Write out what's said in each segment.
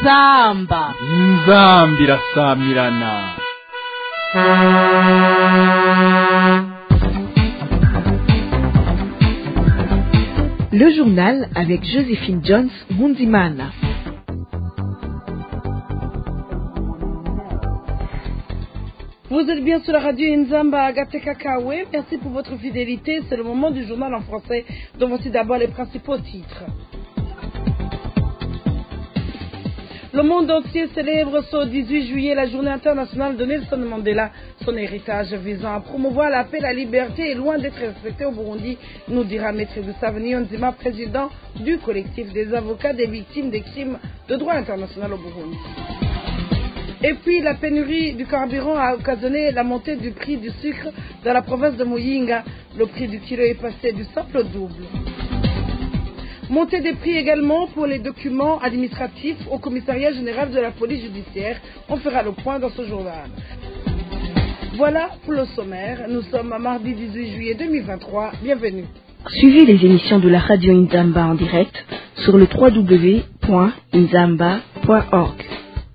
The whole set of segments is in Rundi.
inzamba irasamirana. Le journal avec Joséphine Jones Mundimana. Vous êtes bien sur la radio Inzamba Agateka Kawe. Merci pour votre fidélité. C'est le moment du journal en français dont voici d'abord les principaux titres. Le monde entier célèbre ce 18 juillet la journée internationale de Nelson Mandela. Son héritage visant à promouvoir la paix et la liberté est loin d'être respecté au Burundi, nous dira Maître Gustave Niyonzima, président du collectif des avocats des victimes des crimes de droit international au Burundi. Et puis la pénurie du carburant a occasionné la montée du prix du sucre dans la province de Muyinga. Le prix du kilo est passé du simple au double. Montée des prix également pour les documents administratifs au commissariat général de la police judiciaire. On fera le point dans ce journal. Voilà pour le sommaire. Nous sommes à mardi 18 juillet 2023. Bienvenue. Suivez les émissions de la radio Inzamba en direct sur le www.inzamba.org.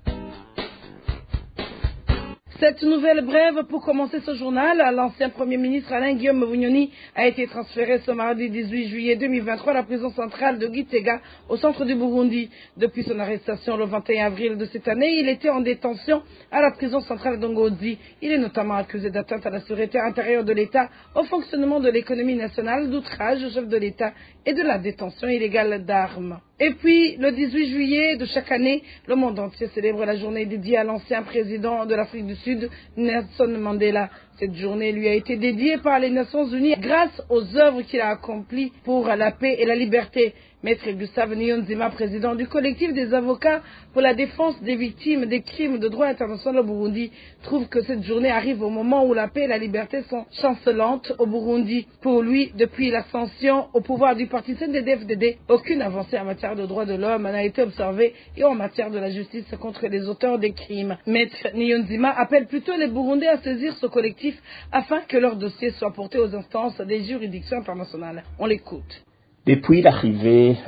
Cette nouvelle brève pour commencer ce journal, l'ancien Premier ministre Alain Guillaume Bunyoni a été transféré ce mardi 18 juillet 2023 à la prison centrale de Gitega, au centre du Burundi. Depuis son arrestation le 21 avril de cette année, il était en détention à la prison centrale d'Ongozi. Il est notamment accusé d'atteinte à la sûreté intérieure de l'État, au fonctionnement de l'économie nationale, d'outrage au chef de l'État et de la détention illégale d'armes. Et puis, le 18 juillet de chaque année, le monde entier célèbre la journée dédiée à l'ancien président de l'Afrique du Sud, Nelson Mandela. Cette journée lui a été dédiée par les Nations Unies grâce aux œuvres qu'il a accomplies pour la paix et la liberté. Maître Gustave Niyonzima, président du collectif des avocats pour la défense des victimes des crimes de droit international au Burundi, trouve que cette journée arrive au moment où la paix et la liberté sont chancelantes au Burundi. Pour lui, depuis l'ascension au pouvoir du parti CNDD-FDD, aucune avancée en matière de droits de l'homme n'a été observée et en matière de la justice contre les auteurs des crimes. Maître Niyonzima appelle plutôt les Burundais à saisir ce collectif afin que leur dossier soit porté aux instances des juridictions internationales. On l'écoute. Depuis l'arrivée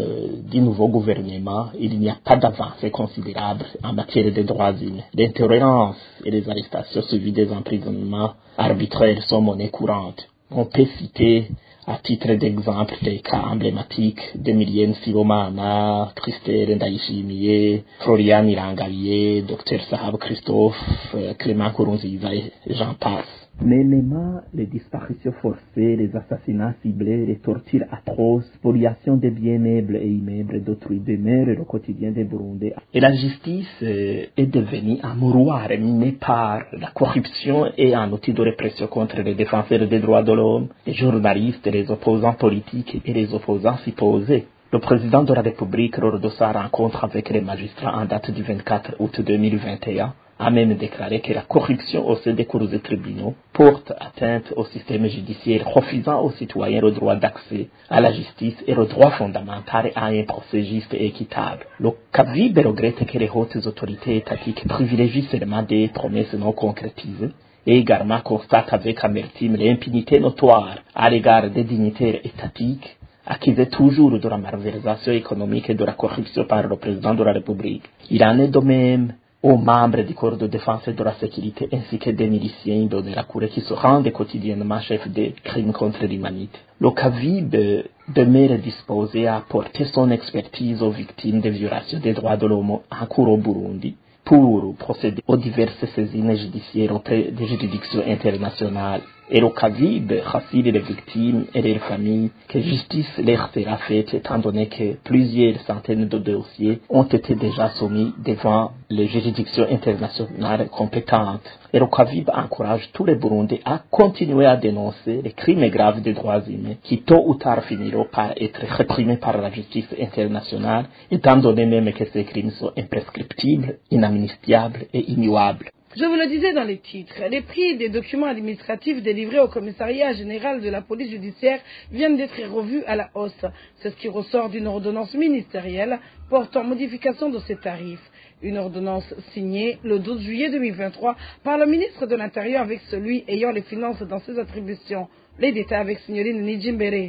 du nouveau gouvernement, il n'y a pas d'avancée considérable en matière de droits humains. L'intolérance et les arrestations suivies des emprisonnements arbitraires sont monnaie courante. On peut citer à titre d'exemple des cas emblématiques d'Emilienne Sibomana, Christelle Ndayishimiye, Florian Irangabiye, Dr Sahab Christophe, Clément Kurunziza et j'en passe. Mais même les disparitions forcées, les assassinats ciblés, les tortures atroces, spoliation des biens meubles et immeubles d'autrui demeurent le quotidien des Burundais. Et la justice est devenue un mouroir miné par la corruption et un outil de répression contre les défenseurs des droits de l'homme, les journalistes, les opposants politiques et les opposants supposés. Le président de la République, lors de sa rencontre avec les magistrats en date du 24 août 2021, a même déclaré que la corruption au sein des cours des tribunaux porte atteinte au système judiciaire, refusant aux citoyens le droit d'accès à la justice et le droit fondamental à un procès juste et équitable. Le CAVIB regrette que les hautes autorités étatiques privilégient seulement des promesses non concrétisées et également constate avec amertume l'impunité notoire à l'égard des dignitaires étatiques accusés toujours de la malversation économique et de la corruption par le président de la République. Il en est de même aux membres du corps de défense et de la sécurité ainsi que des miliciens de la Cour qui se rendent quotidiennement chefs des crimes contre l'humanité. Le CAVIB demeure disposé à apporter son expertise aux victimes des violations des droits de l'homme en cours au Burundi pour procéder aux diverses saisines judiciaires auprès des juridictions internationales. Et le CAVIB rassure les victimes et leurs familles que justice leur sera faite étant donné que plusieurs centaines de dossiers ont été déjà soumis devant les juridictions internationales compétentes. Et le CAVIB encourage tous les Burundais à continuer à dénoncer les crimes graves des droits humains qui tôt ou tard finiront par être réprimés par la justice internationale étant donné même que ces crimes sont imprescriptibles, inamnistiables et immuables. Je vous le disais dans les titres, les prix des documents administratifs délivrés au commissariat général de la police judiciaire viennent d'être revus à la hausse. C'est ce qui ressort d'une ordonnance ministérielle portant modification de ces tarifs. Une ordonnance signée le 12 juillet 2023 par le ministre de l'Intérieur avec celui ayant les finances dans ses attributions. Les détails avec Signoline Nijimbere.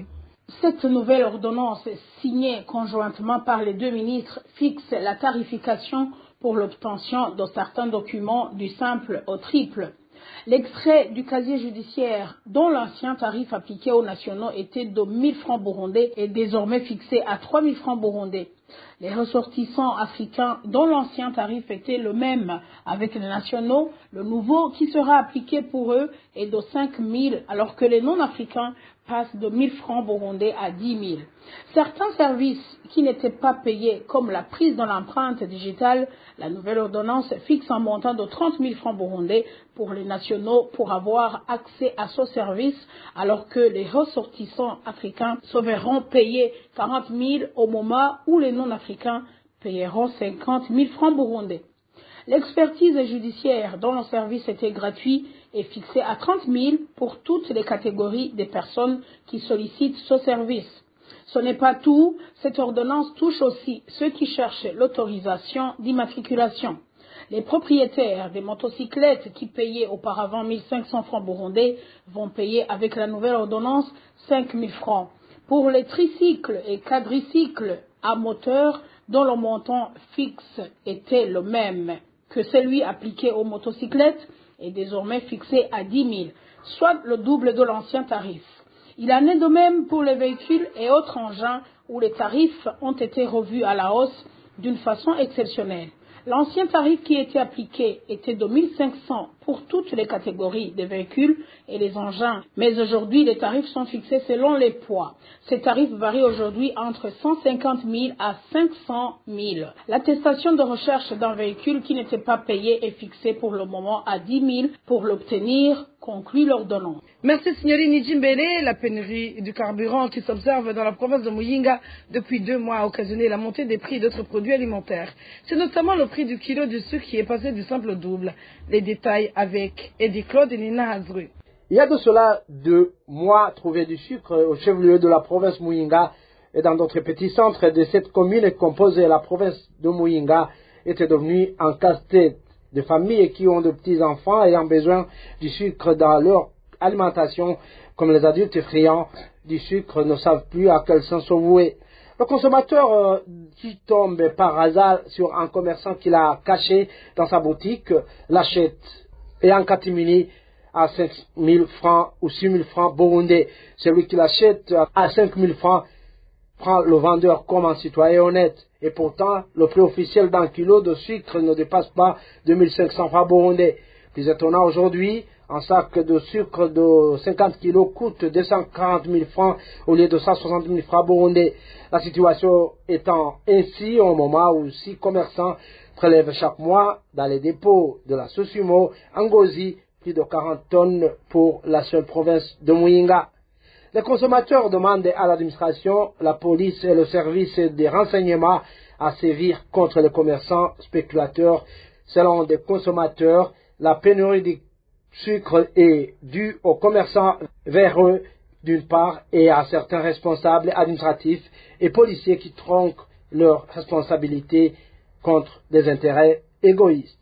Cette nouvelle ordonnance signée conjointement par les deux ministres fixe la tarification pour l'obtention de certains documents du simple au triple. L'extrait du casier judiciaire dont l'ancien tarif appliqué aux nationaux était de 1 000 francs burundais est désormais fixé à 3 000 francs burundais. Les ressortissants africains dont l'ancien tarif était le même avec les nationaux, le nouveau qui sera appliqué pour eux est de 5 000 alors que les non-africains passent de 1 000 francs burundais à 10 000. Certains services qui n'étaient pas payés comme la prise de l'empreinte digitale, la nouvelle ordonnance fixe un montant de 30 000 francs burundais pour les nationaux pour avoir accès à ce service alors que les ressortissants africains se verront payer 40 000 au moment où les non-africains payeront 50 000 francs burundais. L'expertise judiciaire dont le service était gratuit est fixée à 30 000 pour toutes les catégories des personnes qui sollicitent ce service. Ce n'est pas tout, cette ordonnance touche aussi ceux qui cherchent l'autorisation d'immatriculation. Les propriétaires des motocyclettes qui payaient auparavant 1 500 francs burundais vont payer avec la nouvelle ordonnance 5 000 francs. Pour les tricycles et quadricycles à moteur dont le montant fixe était le même que celui appliqué aux motocyclettes est désormais fixé à 10 000, soit le double de l'ancien tarif. Il en est de même pour les véhicules et autres engins où les tarifs ont été revus à la hausse d'une façon exceptionnelle. L'ancien tarif qui était appliqué était de 1 500 pour toutes les catégories des véhicules et les engins. Mais aujourd'hui, les tarifs sont fixés selon les poids. Ces tarifs varient aujourd'hui entre 150 000 à 500 000. L'attestation de recherche d'un véhicule qui n'était pas payé est fixée pour le moment à 10 000. Pour l'obtenir, conclut l'ordonnance. Merci Signorine Njimbele. La pénurie du carburant qui s'observe dans la province de Muyinga depuis 2 mois a occasionné la montée des prix d'autres produits alimentaires. C'est notamment le prix du kilo du sucre qui est passé du simple au double. Les détails avec Eddie Claude et Nina Hazru. Il y a de cela 2 mois, trouver du sucre au chef-lieu de la province Muyinga et dans d'autres petits centres de cette commune composée la province de Muyinga était devenue un casse-tête. Des familles qui ont de petits-enfants ayant besoin du sucre dans leur alimentation, comme les adultes friands du sucre, ne savent plus à quel sens se vouer. Le consommateur qui tombe par hasard sur un commerçant qui l'a caché dans sa boutique l'achète et en catimini à 5 000 francs ou 6 000 francs burundais. Celui qui l'achète à 5 000 francs prend le vendeur comme un citoyen honnête. Et pourtant, le prix officiel d'un kilo de sucre ne dépasse pas 2 500 francs burundais. Plus étonnant aujourd'hui, un sac de sucre de 50 kilos coûte 240 000 francs au lieu de 160 000 francs burundais. La situation étant ainsi au moment où 6 commerçants prélèvent chaque mois dans les dépôts de la Sosumo, Ngozi, plus de 40 tonnes pour la seule province de Muyinga. Les consommateurs demandent à l'administration, la police et le service des renseignements à sévir contre les commerçants spéculateurs. Selon des consommateurs, la pénurie du sucre est due aux commerçants véreux d'une part et à certains responsables administratifs et policiers qui tronquent leurs responsabilités contre des intérêts égoïstes.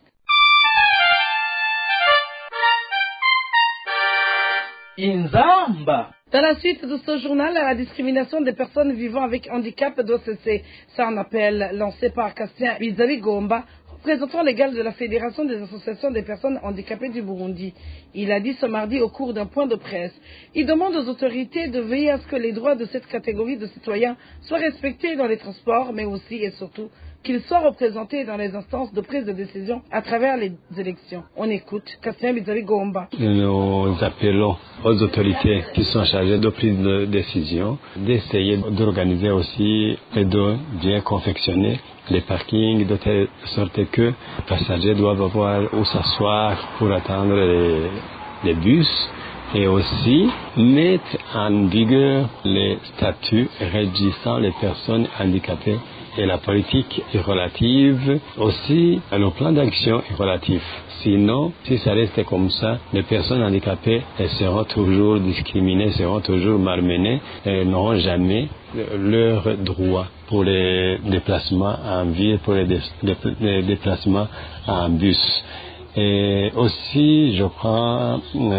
Inzamba. Dans la suite de ce journal, la discrimination des personnes vivant avec handicap doit cesser. C'est un appel lancé par Castien Bizali Gomba, représentant légal de la Fédération des associations des personnes handicapées du Burundi. Il a dit ce mardi au cours d'un point de presse. Il demande aux autorités de veiller à ce que les droits de cette catégorie de citoyens soient respectés dans les transports, mais aussi et surtout qu'ils soient représentés dans les instances de prise de décision à travers les élections. On écoute Castien Bizali Gomba. Nous appelons aux autorités qui sont chargées de prise de décision d'essayer d'organiser aussi et de bien confectionner les parkings de telle sorte que les passagers doivent avoir où s'asseoir pour attendre les bus et aussi mettre en vigueur les statuts régissant les personnes handicapées. Et la politique est relative, aussi le plan d'action est relatif. Sinon, si ça reste comme ça, les personnes handicapées elles seront toujours discriminées, seront toujours malmenées et n'auront jamais leurs droits pour les déplacements en ville, pour les déplacements en bus. Et aussi, je prends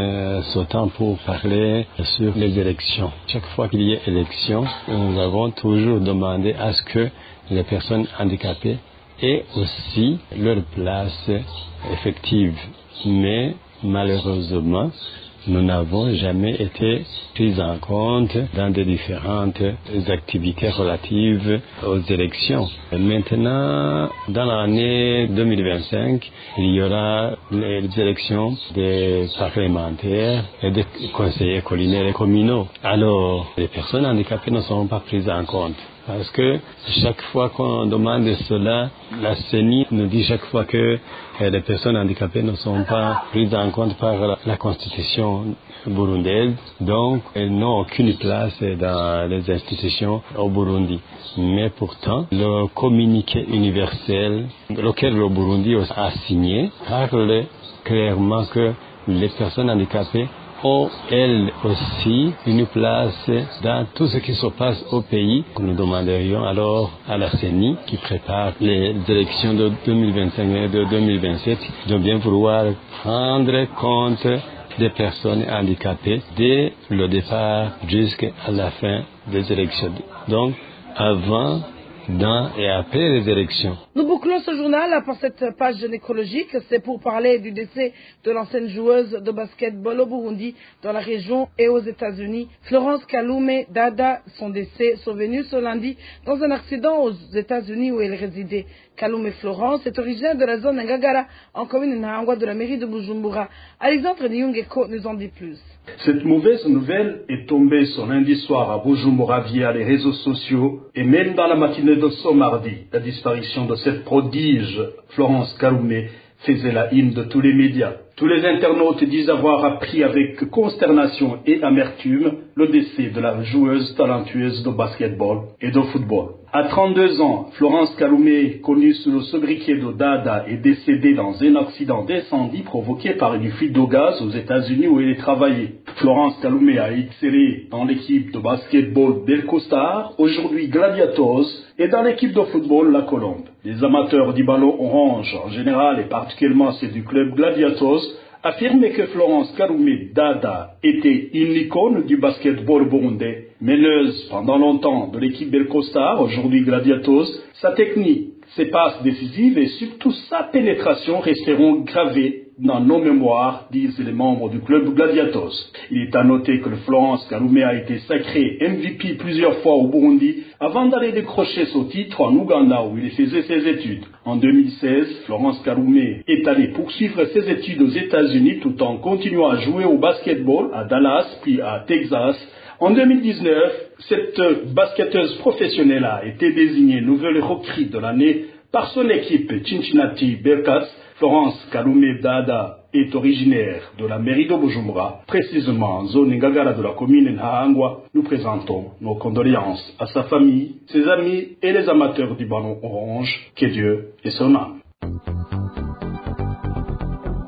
ce temps pour parler sur les élections. Chaque fois qu'il y a élection, nous avons toujours demandé à ce que les personnes handicapées aient aussi leur place effective. Mais malheureusement, nous n'avons jamais été pris en compte dans des différentes activités relatives aux élections. Maintenant, dans l'année 2025, il y aura les élections des parlementaires et des conseillers collinaires et communaux. Alors, les personnes handicapées ne sont pas prises en compte. Parce que chaque fois qu'on demande cela, la CENI nous dit chaque fois que les personnes handicapées ne sont pas prises en compte par la Constitution burundaise, donc elles n'ont aucune place dans les institutions au Burundi. Mais pourtant, le communiqué universel auquel le Burundi a signé parle clairement que les personnes handicapées ont elles aussi une place dans tout ce qui se passe au pays. Nous demanderions alors à la CENI qui prépare les élections de 2025 et de 2027 de bien vouloir prendre compte des personnes handicapées dès le départ jusqu'à la fin des élections. Donc, avant, dans et après les élections. Nous bouclons ce journal par cette page nécrologique. C'est pour parler du décès de l'ancienne joueuse de basketball au Burundi, dans la région et aux États-Unis. Florence Kalume Dada, son décès survenu ce lundi dans un accident aux États-Unis où elle résidait. Kalume Florence est originaire de la zone Ngagara, en commune Nahangwa de la mairie de Bujumbura. Alexandre Nyungeko nous en dit plus. Cette mauvaise nouvelle est tombée ce lundi soir à Bujumbura via les réseaux sociaux et même dans la matinée de ce mardi. La disparition de cette prodige, Florence Kalume, faisait la une de tous les médias. Tous les internautes disent avoir appris avec consternation et amertume le décès de la joueuse talentueuse de basketball et de football. À 32 ans, Florence Kalume, connue sous le sobriquet de Dada, est décédée dans un accident d'incendie provoqué par une fuite de gaz aux États-Unis où elle travaillait. Florence Kalume a excellé dans l'équipe de basketball Belco Star, aujourd'hui Gladiators, et dans l'équipe de football La Colombe. Les amateurs du ballon orange en général et particulièrement ceux du club Gladiators affirmaient que Florence Kalume Dada était une icône du basketball burundais. Meneuse pendant longtemps de l'équipe Belco Star, aujourd'hui Gladiators, sa technique, ses passes décisives et surtout sa pénétration resteront gravées dans nos mémoires, disent les membres du club Gladiators. Il est à noter que Florence Kalume a été sacrée MVP plusieurs fois au Burundi avant d'aller décrocher ce titre en Ouganda où il faisait ses études. En 2016, Florence Kalume est allée poursuivre ses études aux États-Unis tout en continuant à jouer au basketball à Dallas puis à Texas. En 2019, cette basketteuse professionnelle a été désignée nouvelle recrue de l'année par son équipe Cincinnati Bearcats. Florence Kalume Dada est originaire de la mairie de Bujumbura, précisément en zone Ngagara de la commune Nahangwa. Nous présentons nos condoléances à sa famille, ses amis et les amateurs du ballon orange. Que Dieu ait son âme.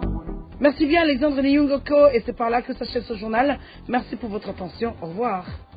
Merci bien Alexandre Nyungeko et c'est par là que s'achève ce journal. Merci pour votre attention. Au revoir.